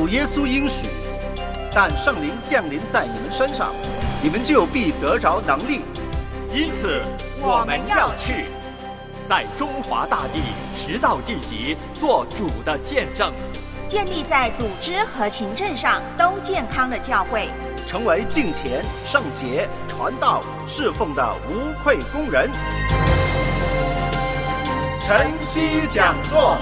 主耶稣应许，但圣灵降临在你们身上，你们就必得着能力。 因此我们要去，在中华大地直到地极做主的见证， 建立在组织和行政上都健康的教会， 成为敬虔、圣洁、传道、侍奉的无愧工人。晨曦讲座。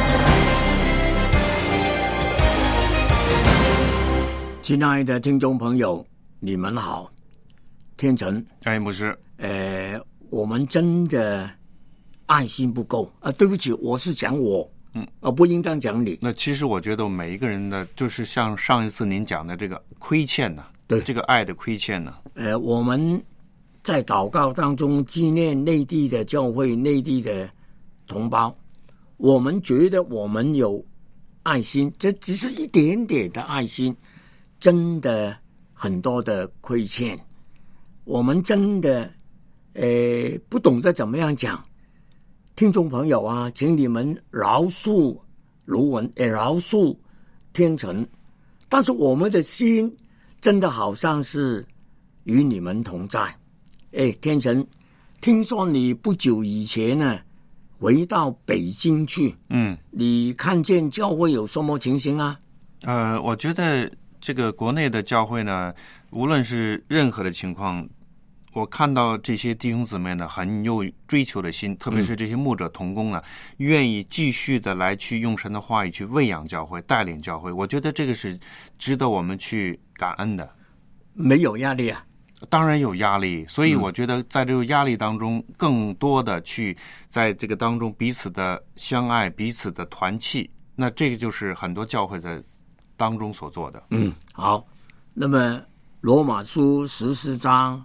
亲爱的听众朋友，你们好，天成。 牧师， 我们真的爱心不够啊！对不起，我是讲我，不应当讲你。 那其实我觉得每一个人的，就是像上一次您讲的这个亏欠呢， 对这个爱的亏欠呢。 我们在祷告当中纪念内地的教会、内地的同胞，我们觉得我们有爱心，这只是一点点的爱心，真的很多的亏欠，我们真的不懂得怎么样讲。听众朋友啊，请你们饶恕卢文，也饶恕天成，但是我们的心真的好像是与你们同在。天成，听说你不久以前呢回到北京去，你看见教会有什么情形啊？ 我觉得这个国内的教会呢，无论是任何的情况，我看到这些弟兄姊妹呢很有追求的心，特别是这些牧者同工呢，愿意继续的来去用神的话语去喂养教会、带领教会。我觉得这个是值得我们去感恩的。 没有压力啊？ 当然有压力，所以我觉得在这个压力当中，更多的去在这个当中彼此的相爱、彼此的团契，那这个就是很多教会在当中所做的。 好，那么罗马书14章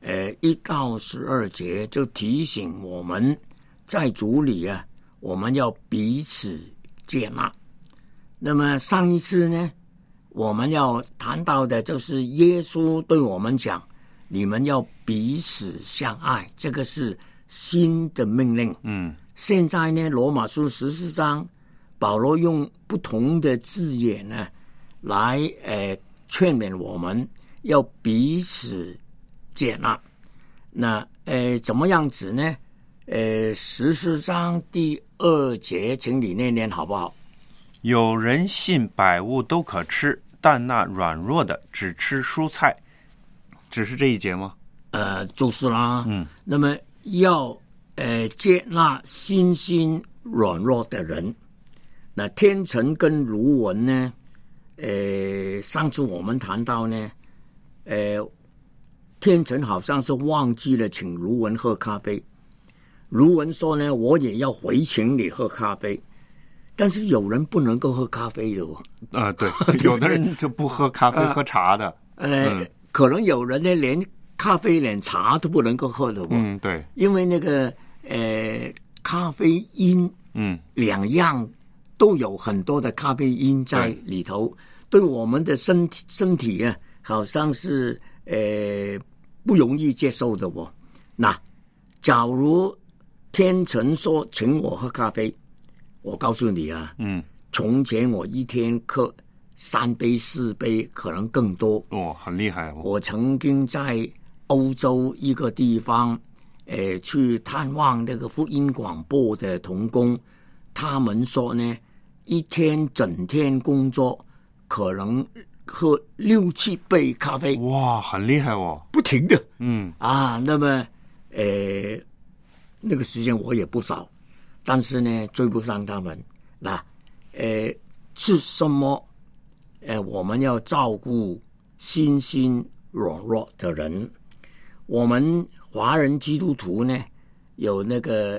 1到12节就提醒我们，在主里啊，我们要彼此接纳。那么上一次呢，我们要谈到的就是耶稣对我们讲，你们要彼此相爱，这个是新的命令。现在呢，罗马书14章，保罗用不同的字眼呢，来劝勉我们要彼此接纳。那怎么样子呢？14章第2节，请你念念好不好？ 有人信百物都可吃，但那软弱的只吃蔬菜。只是这一节吗？ 就是啦。那么要接纳心软弱的人。那天成跟卢文呢，上次我们谈到呢，天成好像是忘记了请卢文喝咖啡。卢文说呢，我也要回请你喝咖啡。但是有人不能够喝咖啡的哦。 对，有的人就不喝咖啡，喝茶的。 可能有人呢连咖啡连茶都不能够喝的哦。 对， 因为那个咖啡因，两样都有很多的咖啡因在里头，对我们的身体啊，好像是不容易接受的哦。那假如天成说请我喝咖啡，我告诉你啊，从前我一天喝3杯4杯，可能更多。 很厉害。 我曾经在欧洲一个地方去探望那个福音广播的同工，他们说呢，一天整天工作可能喝6、7杯咖啡。 哇，很厉害哦， 不停的。那么那个时间我也不少，但是呢追不上他们。那是什么？我们要照顾心软弱的人。我们华人基督徒呢，有那个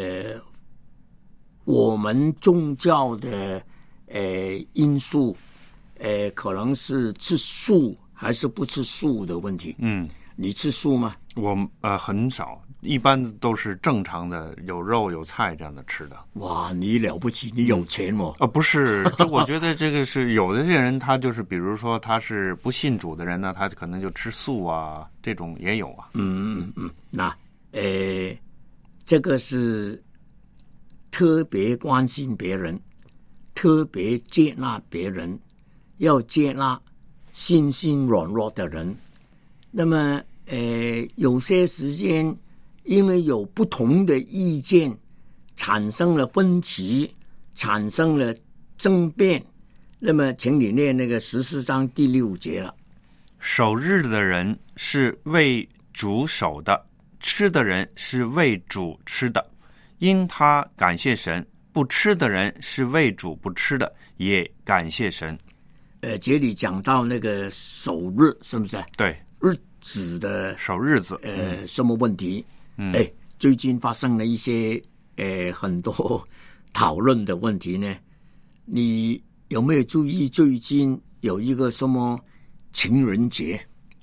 我们宗教的因素，可能是吃素还是不吃素的问题。你吃素吗？ 我很少，一般都是正常的，有肉有菜这样的吃的。 哇，你了不起，你有钱哦。 不是，就我觉得这个是有的人他就是比如说他是不信主的人呢，他可能就吃素啊，这种也有啊。 那这个是特别关心别人，特别接纳别人， 要接纳心性软弱的人。那么有些时间因为有不同的意见，产生了分歧，产生了争辩。那么请你念那个14章第6节了。 守日的人是为主守的，吃的人是为主吃的，因他感谢神；不吃的人是为主不吃的，也感谢神。 这里讲到那个守日，是不是？ 对， 日子的守日子， 什么问题？最近发生了一些很多讨论的问题呢。你有没有注意最近有一个什么情人节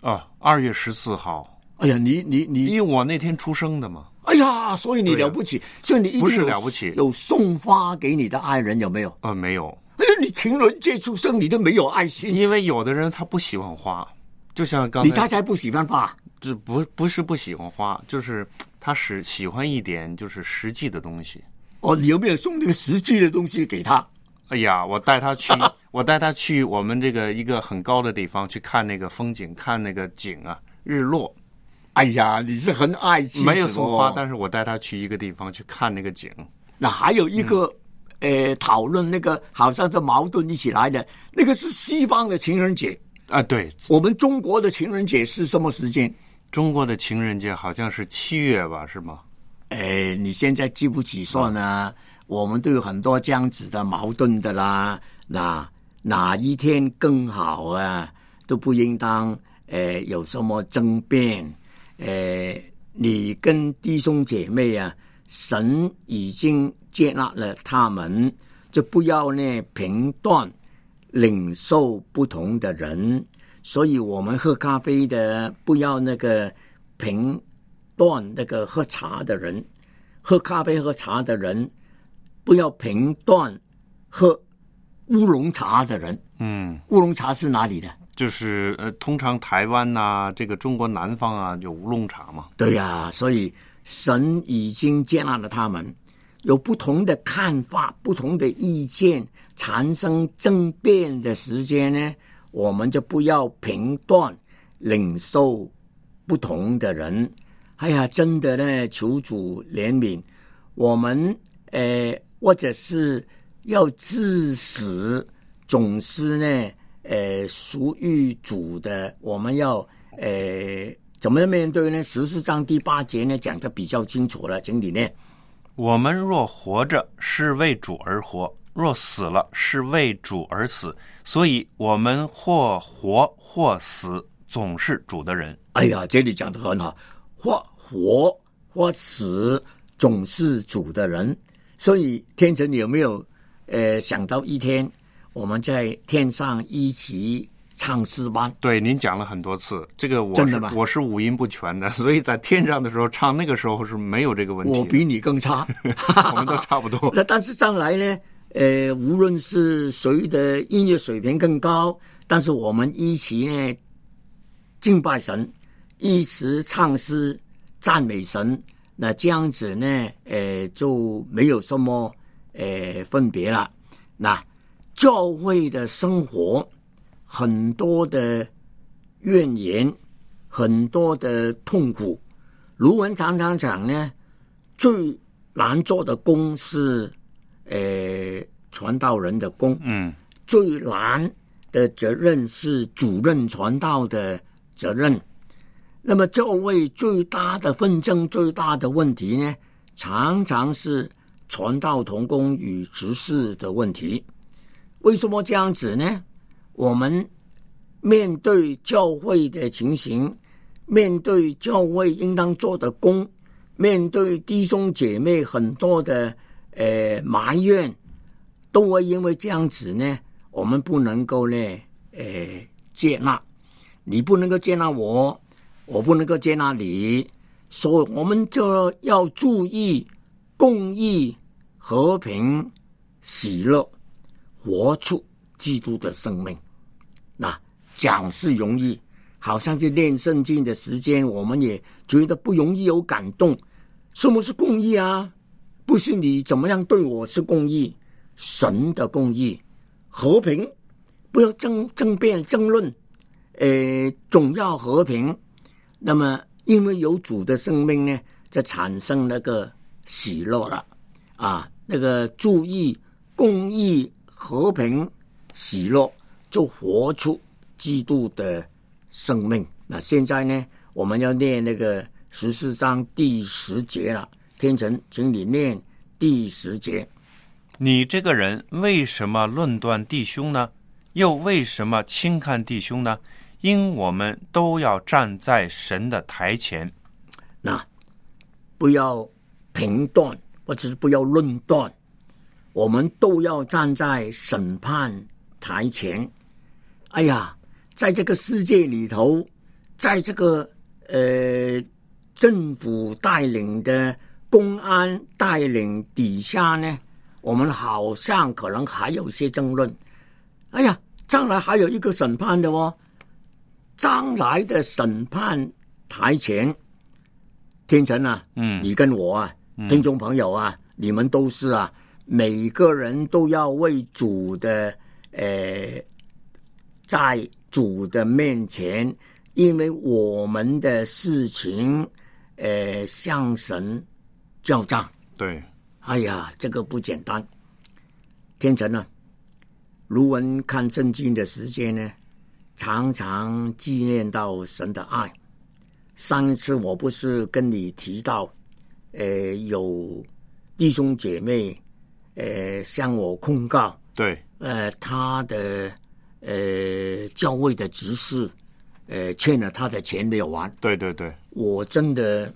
？2月14号。 哎呀，你因为我那天出生的嘛。 哎呀，所以你了不起，所以你一定不是了不起， 有送花给你的爱人有没有？ 没有。 哎呀，你情人节出生你都没有爱心， 因为有的人他不喜欢花，就像刚才你太太不喜欢花， 这不是不喜欢花，就是他喜欢一点就是实际的东西。 你有没有送那个实际的东西给他？ 哎呀，我带他去我们这个一个很高的地方去看那个风景，看那个景啊，日落。 哎呀，你是很爱惜， 没有送花，但是我带他去一个地方去看那个景。 那还有一个讨论那个好像是矛盾一起来的，那个是西方的情人节啊。对， 我们中国的情人节是什么时间？ 中国的情人节好像是7月吧，是吗？ 你现在记不起算呢？我们都有很多这样子的矛盾的啦。哪一天更好啊？都不应当有什么争辩。你跟弟兄姐妹啊，神已经接纳了他们，就不要呢评断领受不同的人。所以我们喝咖啡的不要那个评断那个喝茶的人，喝咖啡喝茶的人不要评断喝乌龙茶的人。乌龙茶是哪里的？ 就是通常台湾啊，这个中国南方啊有乌龙茶嘛。 对呀，所以神已经接纳了他们，有不同的看法、不同的意见，产生争辩的时间呢，我们就不要评断领受不同的人。哎呀，真的呢，求主怜悯我们，或者是要致死，总是呢。属于主的，我们要怎么面对呢？14章第8节呢讲得比较清楚了，请你念。 我们若活着，是为主而活；若死了，是为主而死。所以，我们或活或死，总是主的人。 哎呀，这里讲得很好，或活或死，总是主的人。所以，天成，你有没有想到一天？我们在天上一起唱诗班。 对，您讲了很多次，这个我是五音不全的，所以在天上的时候唱，那个时候是没有这个问题。 我比你更差， 我们都差不多。 那但是上来呢，无论是谁的音乐水平更高，但是我们一起呢敬拜神，一起唱诗赞美神，那这样子呢，就没有什么分别了。那教会的生活很多的怨言，很多的痛苦。卢文常常讲呢，最难做的工是传道人的工，最难的责任是主任传道的责任。那么教会最大的纷争，最大的问题呢，常常是传道同工与执事的问题。为什么这样子呢？我们面对教会的情形，面对教会应当做的工，面对弟兄姐妹很多的埋怨，都会因为这样子呢，我们不能够呢接纳，你不能够接纳我，我不能够接纳你，所以我们就要注意公义、和平、喜乐，活出基督的生命。那讲是容易，好像是念圣经的时间，我们也觉得不容易有感动。什么是公义啊？不是你怎么样对我是公义，神的公义。和平不要争辩争论，总要和平。那么因为有主的生命呢，就产生那个喜乐了啊，那个注意公义和平喜乐，就活出基督的生命。那现在呢，我们要念那个14章第10节了。天成，请你念第10节。 你这个人为什么论断弟兄呢？又为什么轻看弟兄呢？因我们都要站在神的台前。 那不要评断，或者是不要论断，我们都要站在审判台前。哎呀，在这个世界里头，在这个政府带领的公安带领底下呢，我们好像可能还有一些争论。哎呀，将来还有一个审判的哦，将来的审判台前，天成啊，你跟我啊，听众朋友啊，你们都是啊，每个人都要为主的在主的面前，因为我们的事情向神交账。 对， 哎呀，这个不简单。天成啊，卢文看圣经的时间呢，常常纪念到神的爱。上一次我不是跟你提到，有弟兄姐妹，向我控告， 对， 他的教会的执事，欠了他的钱没有还。 对对对， 我真的，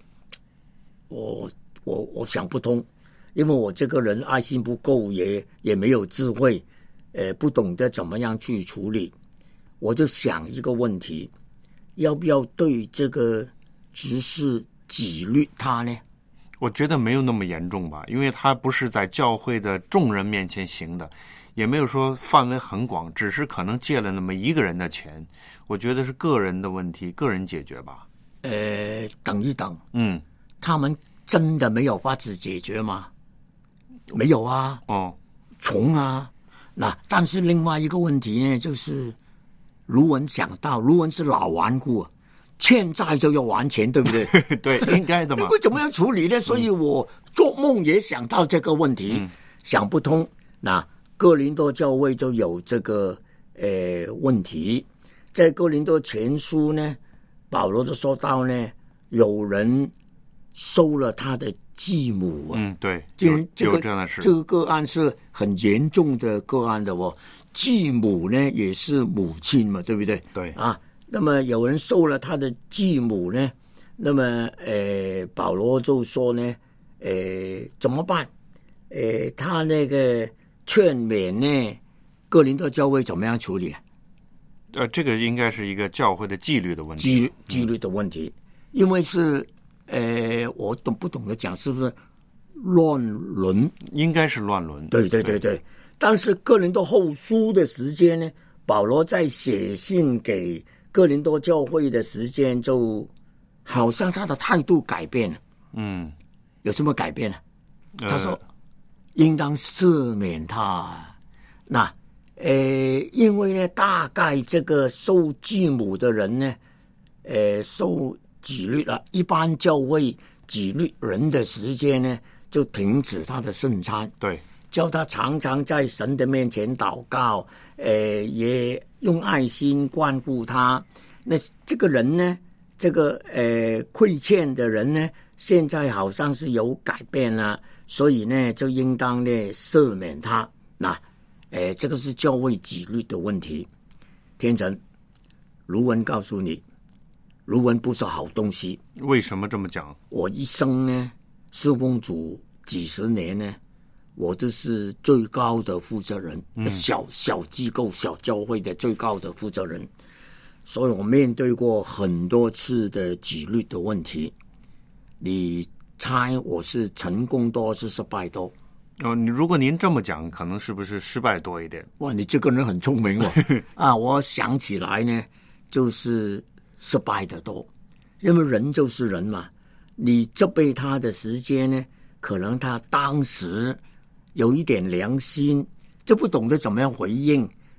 我想不通，因为我这个人爱心不够，也没有智慧，不懂得怎么样去处理。我就想一个问题，要不要对这个执事纪律他呢？ 我觉得没有那么严重吧，因为他不是在教会的众人面前行的，也没有说范围很广，只是可能借了那么一个人的钱。我觉得是个人的问题，个人解决吧。 等一等， 他们真的没有法子解决吗？没有啊，穷啊。那但是另外一个问题呢，就是卢文想到，卢文是老顽固，欠债就要还钱，对不对？ 对，应该的嘛。 会怎么样处理呢？所以我做梦也想到这个问题，想不通。那哥林多教会就有这个问题，在哥林多前书呢，保罗就说到呢，有人收了他的继母对， 有这样的事。 这个个案是很严重的个案的哦。继母呢也是母亲嘛，对不对？ 对啊。那么有人收了他的继母呢，那么保罗就说呢，怎么办？他那个劝勉呢，哥林多教会怎么样处理？ 这个应该是一个教会的纪律的问题， 纪律的问题，因为是我不懂得讲是不是乱伦？ 应该是乱伦。 对。但是哥林多后书的时间呢，保罗在写信给哥林多教会的时间，就好像他的态度改变了。有什么改变呢？他说应当赦免他。那因为呢，大概这个受继母的人呢，受纪律了，一般教会纪律人的时间呢，就停止他的圣餐。 对。 叫他常常在神的面前祷告，也用爱心关顾他。那这个人呢，这个亏欠的人呢，现在好像是有改变了，所以呢，就应当呢赦免他。那这个是教会纪律的问题。天成，卢文告诉你，卢文不是好东西。 为什么这么讲？ 我一生呢，侍奉主几十年呢，我就是最高的负责人，小机构、小教会的最高的负责人，所以我面对过很多次的纪律的问题。你猜我是成功多是失败多？ 如果您这么讲，可能是不是失败多一点？ 哇，你这个人很聪明哦！我想起来呢，就是失败的多，因为人就是人嘛，你责备他的时间呢，可能他当时有一点良心，就不懂得怎么样回应，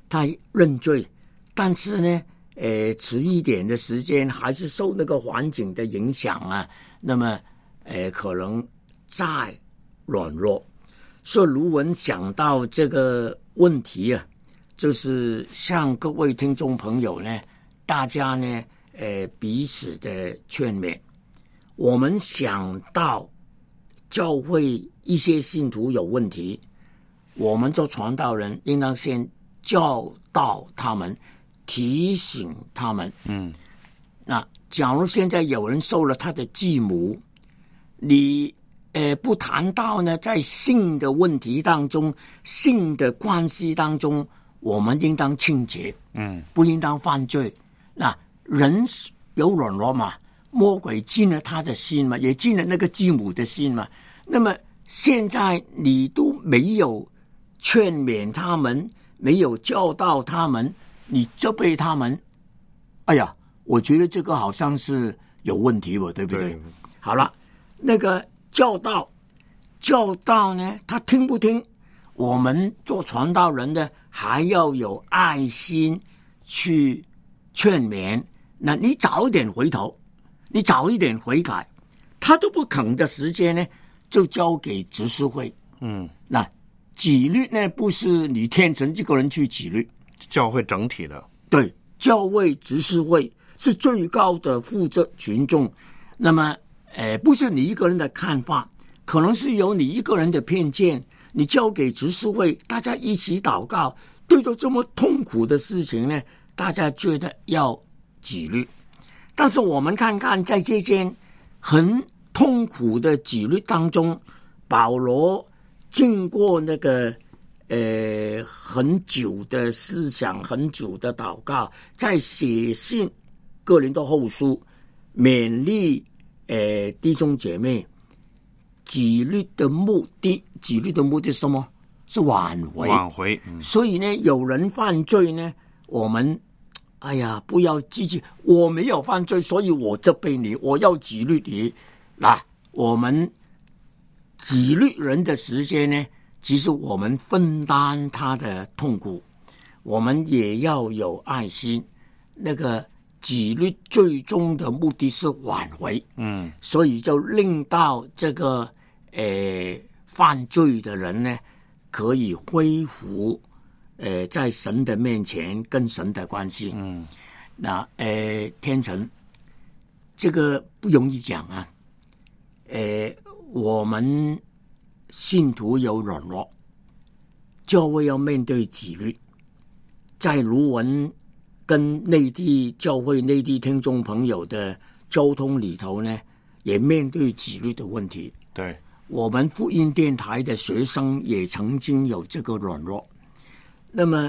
他认罪，但是呢，迟一点的时间还是受那个环境的影响啊，那么可能再软弱。所以卢文想到这个问题啊，就是向各位听众朋友呢，大家呢，彼此的劝勉。我们想到教会一些信徒有问题，我们做传道人应当先教导他们，提醒他们。那假如现在有人受了他的继母，你不谈到呢，在性的问题当中，性的关系当中，我们应当清洁，不应当犯罪。那人有软弱嘛，魔鬼进了他的心嘛，也进了那个继母的心嘛。那么现在你都没有劝勉他们，没有教导他们，你责备他们，哎呀，我觉得这个好像是有问题吧，对不对？好了，那个教导呢，他听不听？我们做传道人的还要有爱心去劝勉。那你早一点回头，你早一点悔改，他都不肯的时间呢，就交给执事会。那纪律呢，不是你天成这个人去纪律， 教会整体的。 对，教会执事会是最高的负责群众。那么不是你一个人的看法，可能是有你一个人的偏见，你交给执事会，大家一起祷告。对着这么痛苦的事情呢，大家觉得要纪律。但是我们看看在这件很痛苦的纪律当中，保罗经过那个很久的思想，很久的祷告，在写信哥林多后书勉励弟兄姐妹，纪律的目的是什么？是挽回。所以呢，有人犯罪呢，我们不要积极，我没有犯罪，所以我责备你，我要纪律你。那我们纪律人的时间呢，其实我们分担他的痛苦，我们也要有爱心。那个纪律最终的目的是挽回，所以就令到这个犯罪的人呢，可以恢复在神的面前跟神的关系。那天成，这个不容易讲啊。我们信徒有软弱，教会要面对纪律。在卢文跟内地教会、内地听众朋友的交通里头呢，也面对纪律的问题。 对， 我们福音电台的学生也曾经有这个软弱。那么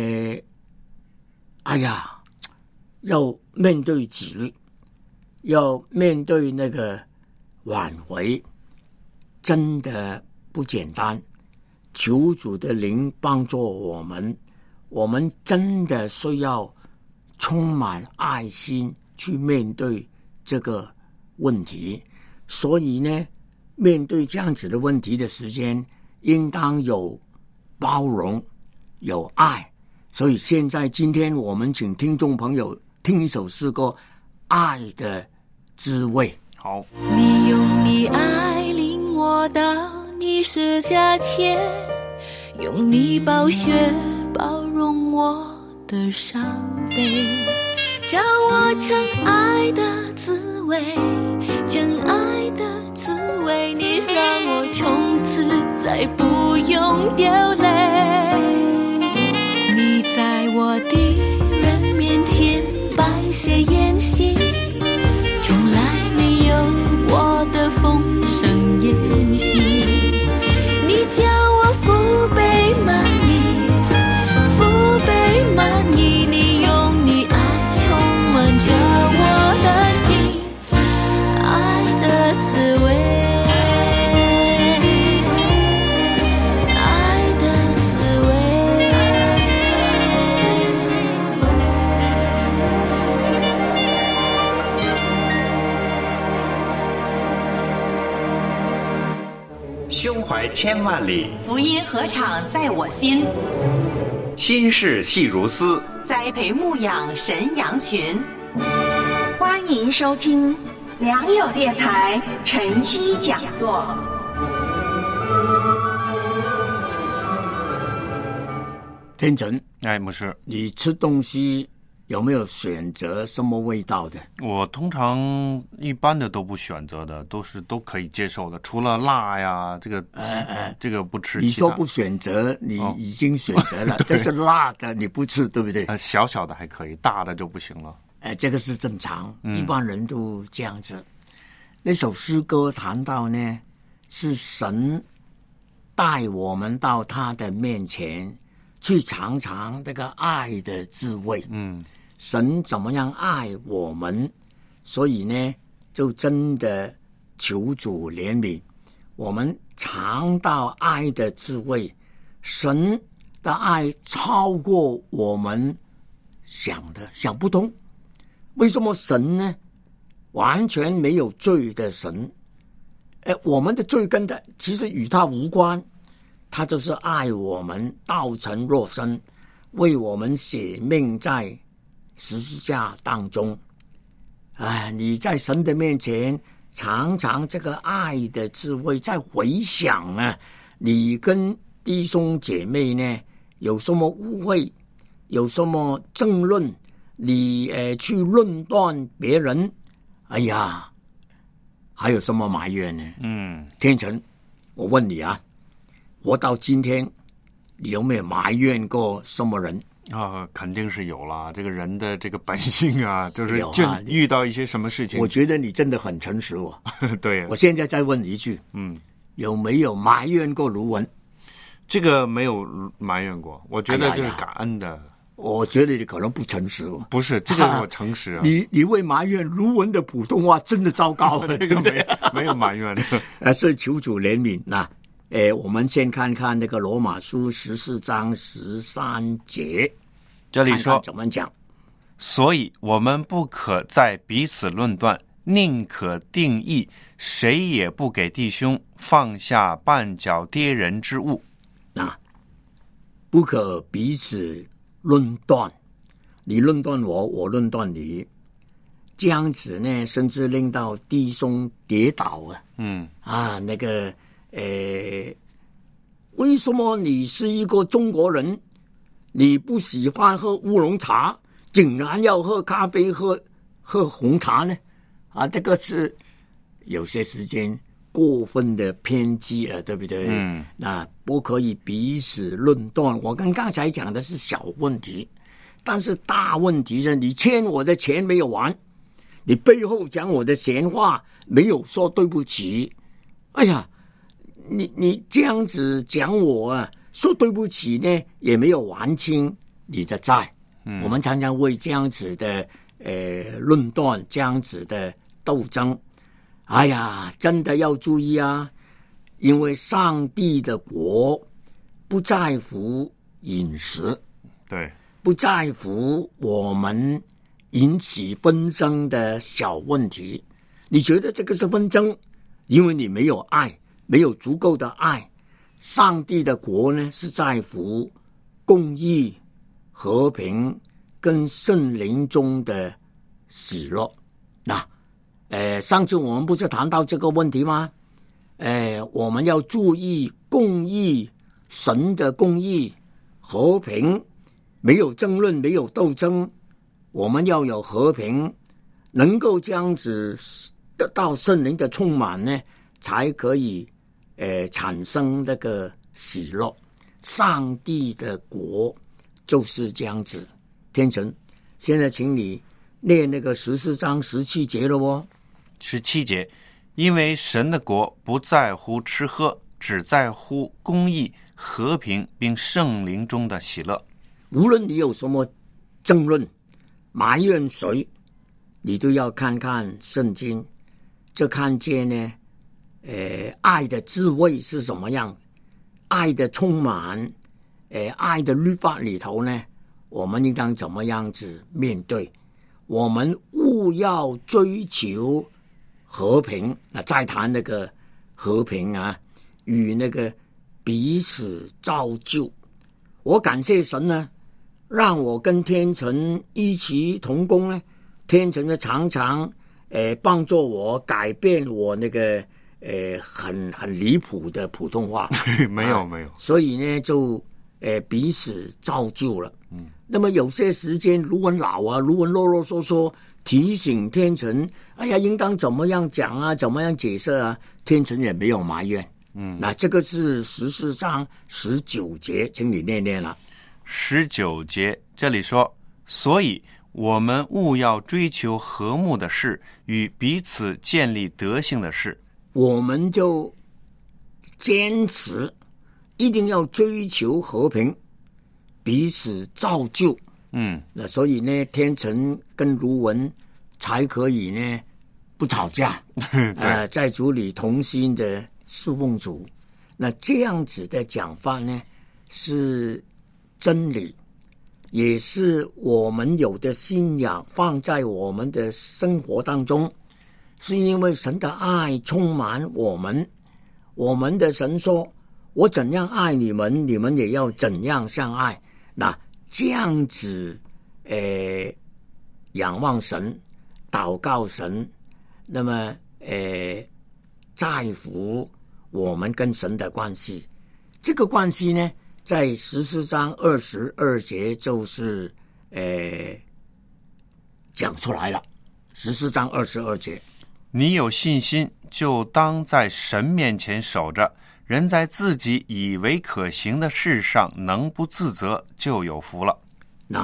要面对纪律，要面对那个挽回，真的不简单。求主的灵帮助我们，我们真的需要充满爱心去面对这个问题。所以呢，面对这样子的问题的时间，应当有包容，有爱。所以现在今天我们请听众朋友听一首诗歌《爱的滋味》。 好， 你用你爱领我到你十架前，用你宝血包容我的伤悲，教我真爱的滋味，真爱的滋味，你让我从此再不用流泪。你在我的人面前摆些筵席，从来没有我的丰盛宴席，你叫我腹背满溢，腹背满溢，你用你爱充满着我的心，爱的滋味，爱的滋味。 胸怀千万里， 福音合场在我心。 心事细如丝， 栽培牧养神羊群。欢迎收听良友电台晨曦讲座。 天成， 哎，牧师， 你吃东西有没有选择什么味道的？ 我通常一般的都不选择的，都可以接受的，除了辣呀，这个不吃。 你说不选择，你已经选择了，这是辣的你不吃，对不对？ 小小的还可以，大的就不行了。 这个是正常，一般人都这样子。那首诗歌谈到呢，是神带我们到他的面前去尝尝这个爱的滋味。神怎么样爱我们，所以呢，就真的求主怜悯我们，尝到爱的滋味。神的爱超过我们想不通。为什么神呢？完全没有罪的神，我们的罪跟他其实与他无关，他就是爱我们，道成肉身，为我们舍命在十字架当中。你在神的面前尝尝这个爱的滋味，再回想你跟弟兄姐妹呢有什么误会，有什么争论，你去论断别人，还有什么埋怨呢？天成，我问你活到今天，你有没有埋怨过什么人？ 肯定是有啦。这个人的这个本性就是遇到一些什么事情， 我觉得你真的很诚实对， 我现在再问你一句，有没有埋怨过卢文？ 这个没有埋怨过，我觉得这是感恩的。 我觉得你可能不诚实不是，这个我诚实你会埋怨卢文的普通话真的糟糕这个没有埋怨是求主怜悯。我们先看看那个罗马书14章13节， 这里说看看怎么讲。 所以我们不可再彼此论断，宁可定义，谁也不给弟兄放下绊脚跌人之物。 不可彼此论断，你论断我，我论断你，这样子呢，甚至令到弟兄跌倒为什么你是一个中国人，你不喜欢喝乌龙茶，竟然要喝咖啡，喝红茶呢？这个是有些时间过分的偏激了，对不对？那不可以彼此论断。我跟刚才讲的是小问题，但是大问题是你欠我的钱没有还，你背后讲我的闲话，没有说对不起。你这样子讲我说对不起呢，也没有还清你的债。我们常常为这样子的论断，这样子的斗争，真的要注意因为上帝的国不在乎饮食， 对， 不在乎我们引起纷争的小问题。你觉得这个是纷争，因为你没有爱，没有足够的爱。上帝的国呢，是在乎公义、和平跟圣灵中的喜乐。上次我们不是谈到这个问题吗？我们要注意公义，神的公义，和平，没有争论，没有斗争，我们要有和平，能够这样子得到圣灵的充满呢，才可以产生那个喜乐。上帝的国就是这样子。天成，现在请你念那个14章17节了 17节，因为神的国不在乎吃喝，只在乎公义、和平并圣灵中的喜乐。 无论你有什么争论、埋怨谁，你都要看看圣经，就看见呢，爱的滋味是什么样，爱的充满，爱的律法里头呢，我们应当怎么样子面对？我们务要追求和平。再谈那个和平与那个彼此造就。 我感谢神呢，让我跟天成一齐同工呢。天成呢常常帮助我改变我那个很离谱的普通话。 没有， 所以呢就彼此造就了。那么有些时间卢文老啊，卢文啰啰嗦嗦提醒天成，哎呀，应当怎么样讲啊，怎么样解释啊，天成也没有埋怨。那这个是14章19节，请你念念了。 19节这里说，所以我们务要追求和睦的事，与彼此建立德行的事。 我们就坚持一定要追求和平，彼此造就。那所以呢，天成跟卢文才可以呢不吵架，在主里同心的侍奉主。那这样子的讲法呢，是真理，也是我们有的信仰放在我们的生活当中，是因为神的爱充满我们。我们的神说，我怎样爱你们，你们也要怎样相爱。那这样子仰望神，祷告神，那么在乎我们跟神的关系。这个关系呢，在14章22节就是讲出来了。14章22节， 你有信心，就当在神面前守着，人在自己以为可行的事上能不自责，就有福了。 那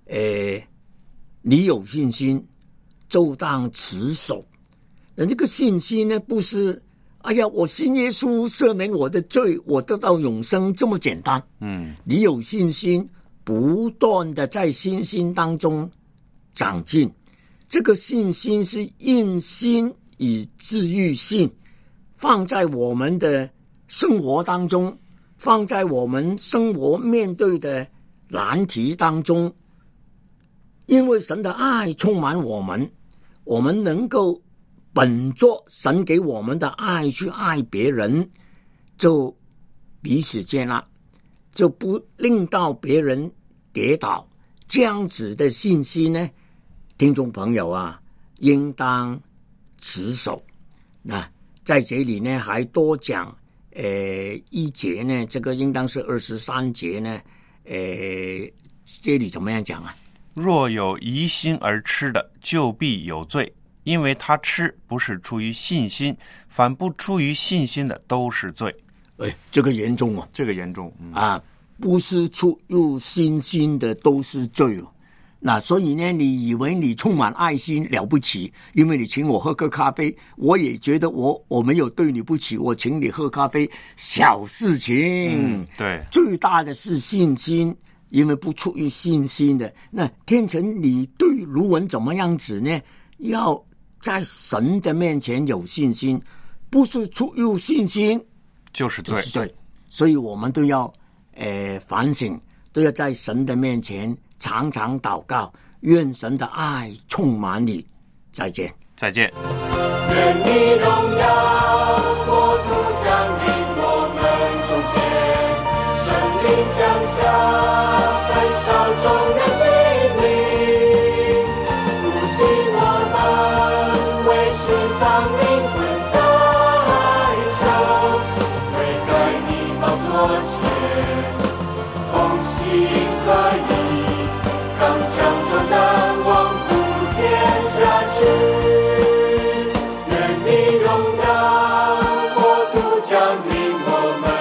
你有信心就当持守。这个信心呢，不是哎呀我信耶稣赦免我的罪，我得到永生这么简单。你有信心，不断的在信心当中长进。这个信心是因心以治愈性，放在我们的生活当中，放在我们生活面对的难题当中。因为神的爱充满我们，我们能够本着神给我们的爱去爱别人，就彼此接纳，就不令到别人跌倒。这样子的信息呢，听众朋友啊，应当持守。那在这里呢，还多讲一节呢，这个应当是23节呢，这里怎么样讲啊？ 若有疑心而吃的，就必有罪，因为他吃不是出于信心，反不出于信心的都是罪。 这个严重哦， 这个严重不是出于信心的都是罪哦。那所以呢，你以为你充满爱心了不起，因为你请我喝个咖啡，我也觉得我没有对你不起，我请你喝咖啡，小事情。 对， 最大的是信心，因为不出于信心的。那天成，你对卢文怎么样子呢？要在神的面前有信心，不是出于信心就是罪。 所以我们都要反省，都要在神的面前常常祷告，愿神的爱充满你。再见。 再见。 愿你荣耀国度降临我们中间，圣灵降下，焚烧众人心灵，复兴我们为世上灵魂代求，悔改你宝座前，同心合一，刚强壮胆，往普天下去。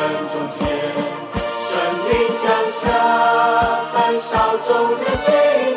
众人心